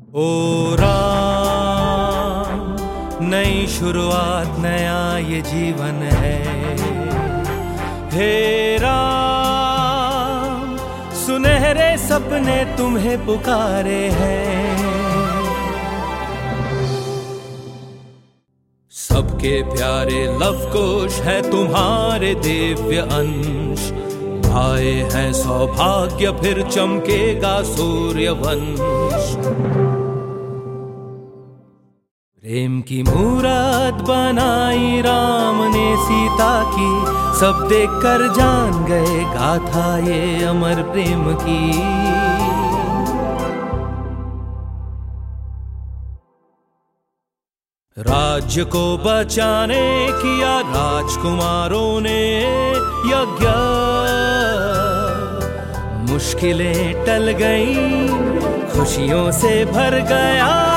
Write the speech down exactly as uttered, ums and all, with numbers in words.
ओ राम, नई शुरुआत नया ये जीवन है। हे राम, सुनहरे सपने तुम्हें पुकारे हैं। सबके प्यारे लव कुश है तुम्हारे दिव्य अंश। आए हैं सौभाग्य फिर चमकेगा सूर्य वंश। प्रेम की मूरत बनाई राम ने सीता की, सब देखकर जान गए गाथा ये अमर प्रेम की। राज्य को बचाने किया राजकुमारों ने यज्ञ, मुश्किलें टल गईं, खुशियों से भर गया